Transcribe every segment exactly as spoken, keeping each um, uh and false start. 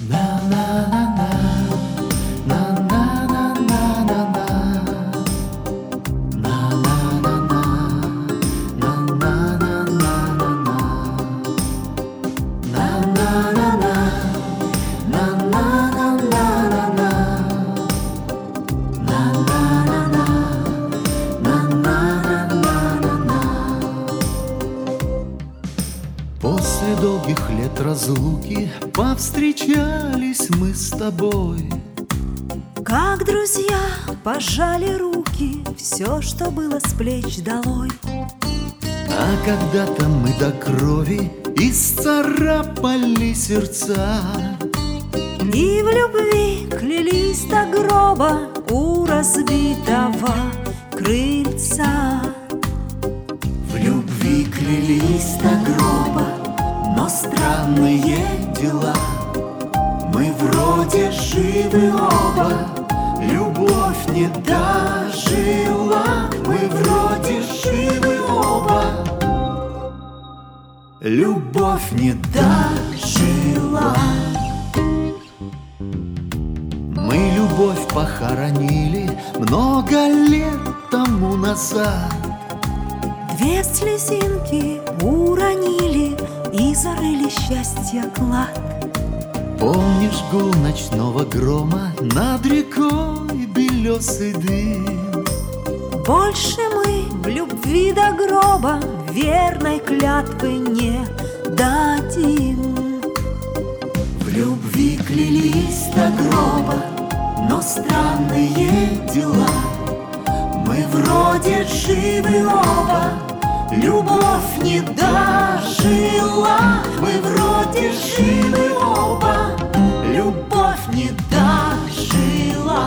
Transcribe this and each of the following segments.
После долгих лет разлуки повстречались мы с тобой. Как друзья пожали руки, все, что было с плеч долой. А когда-то мы до крови исцарапали сердца, и в любви клялись до гроба у разбитого крыльца. В любви клялись до гроба, но странные дела. Мы вроде живы оба, любовь не дожила. Мы вроде живы оба, любовь не дожила. Мы любовь похоронили много лет тому назад. Две слезинки уронили и зарыли счастье клад. Помнишь гул ночного грома над рекой белесый дым? Больше мы в любви до гроба верной клятвы не дадим. В любви клялись до гроба, но странные дела. Мы вроде живы оба, любовь не дожила. Мы вроде живы оба, любовь не дожила.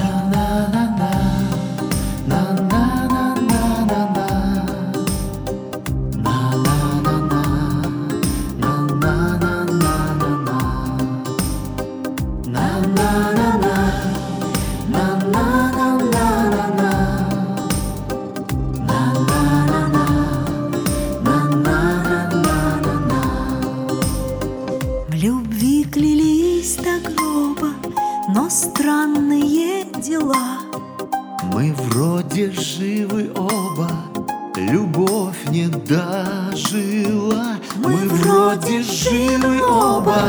В любви клялись до гроба, но странные дела. Мы вроде живы оба, любовь не дожила. Мы вроде живы оба,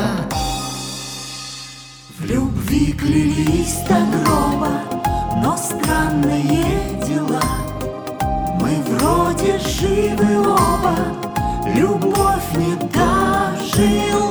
в любви клялись до гроба, но странные дела. Мы вроде живы оба, любовь не дожила.